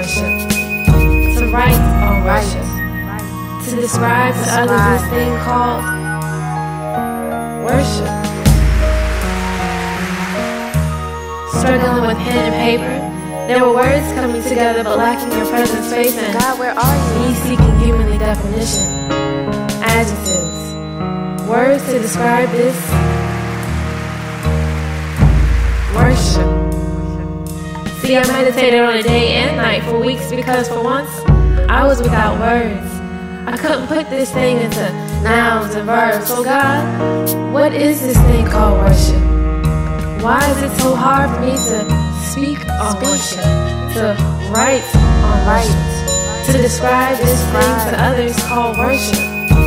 worship, to write on worship, to describe to others this thing called worship. Struggling with pen and paper, there were words coming together but lacking your presence, faith, and God, where are you? me seeking humanly definition. Adjectives, words to describe this worship. See, I meditated on it day and night for weeks because for once I was without words. I couldn't put this thing into nouns and verbs. So God, what is this thing called worship? Why is it so hard for me to speak on worship, to write on worship, to describe this thing to others called worship?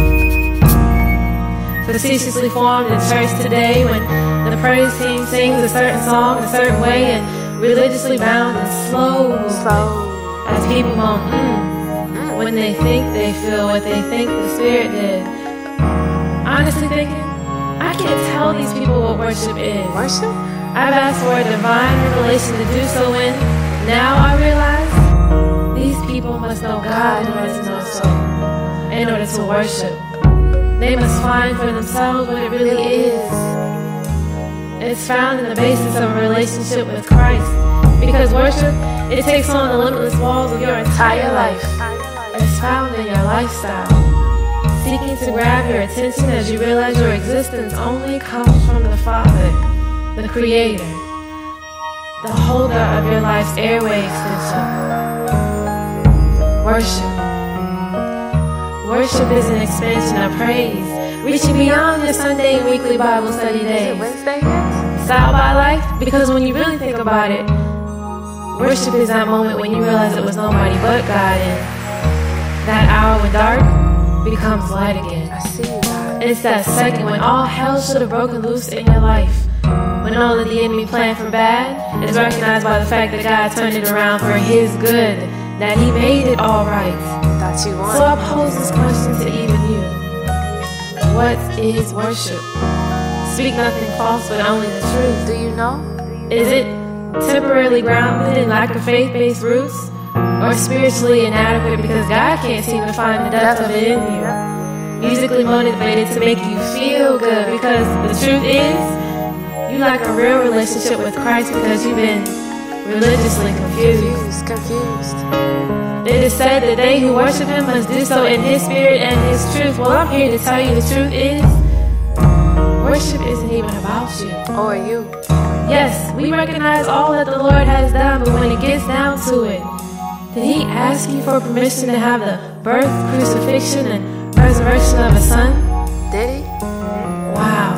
Facetiously formed in church today when the praise team sings a certain song a certain way and religiously bound and slow as people moan when they think they feel what they think the Spirit did. Honestly thinking, I can't tell these people what worship is. Worship? I've asked for a divine revelation to do so when now I realize these people must know God in order to know so, in order to worship. They must find for themselves what it really is. It's found in the basis of a relationship with Christ. Because worship, it takes on the limitless walls of your entire life. It's found in your lifestyle. Seeking to grab your attention as you realize your existence only comes from the Father, the Creator, the holder of your life's airway extension. Worship. Worship is an expansion of praise, reaching beyond your Sunday and weekly Bible study days. Is it Wednesday yet? Style by life, because when you really think about it, worship is that moment when you realize it was nobody but God, and that hour when dark becomes light again. I see you, God. It's that second when all hell should have broken loose in your life, when all that the enemy planned for bad is recognized by the fact that God turned it around for His good, that He made it all right. Thought you won. So I pose this question to even you. What is worship? Speak nothing false, but only the truth. Do you know? Is it temporarily grounded in lack of faith-based roots? Or spiritually inadequate because God can't seem to find the depth of it in you? Musically motivated to make you feel good because the truth is, you lack a real relationship with Christ because you've been religiously confused. Confused. It is said that they who worship Him must do so in His Spirit and His truth. Well, I'm here to tell you the truth is, worship isn't even about you. Or you. Yes, we recognize all that the Lord has done, but when it gets down to it, did He ask you for permission to have the birth, crucifixion, and resurrection of a son? Did He? Wow.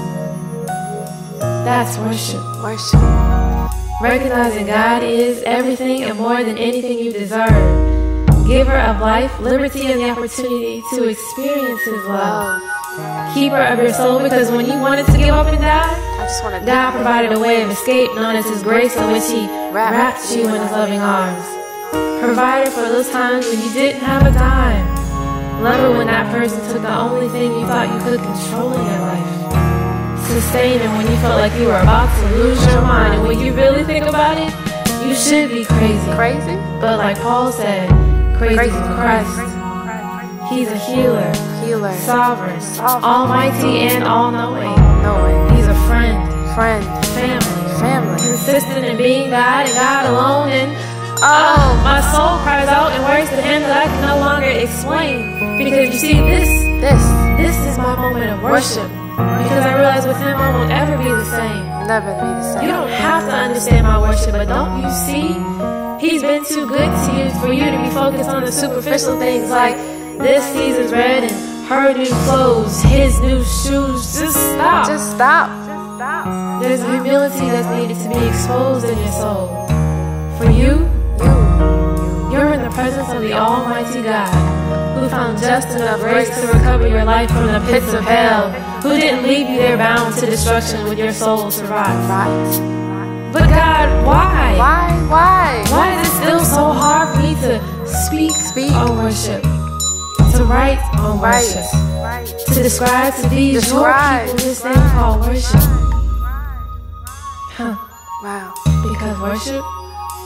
That's worship. Worship. Recognizing God is everything and more than anything you deserve. Giver of life, liberty, and the opportunity to experience His love. Keeper of your soul, because when you wanted to give up and die, I just want to God provided a way of escape known as His grace, in which He wrapped you in His loving arms. Provided for those times when you didn't have a dime. Lover when that person took the only thing you thought you could control in your life. Sustaining when you felt like you were about to lose your mind. And when you really think about it, you should be crazy. Crazy? But like Paul said, crazy for Christ. He's a healer, sovereign, almighty, and all-knowing. He's a friend, family, consistent in being God and God alone. And my soul cries out in words to Him that I can no longer explain. Because you see, this is my moment of worship. Because I realize with Him I won't ever be the same. Never be the same. You don't have to understand my worship, but don't you see? He's been too good to you for you to be focused on the superficial things like this season's bread and her new clothes, his new shoes. Just stop. Just stop. There's a humility that's needed to be exposed in your soul. For you're in the presence of the Almighty God, who found just enough grace to recover your life from the pits of hell, who didn't leave you there bound to destruction with your soul to rot. But God, why? Why is it still so hard for me to speak on worship, to write on worship, to describe to these your people this thing called worship? Because worship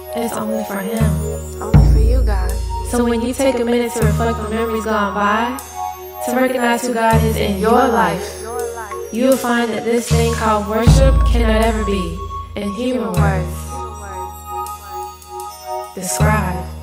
It's only for Him. Only for you, God. So when you take a minute to reflect on memories gone by, to recognize who God is in your life, you will find that this thing called worship cannot ever be, in human words, described.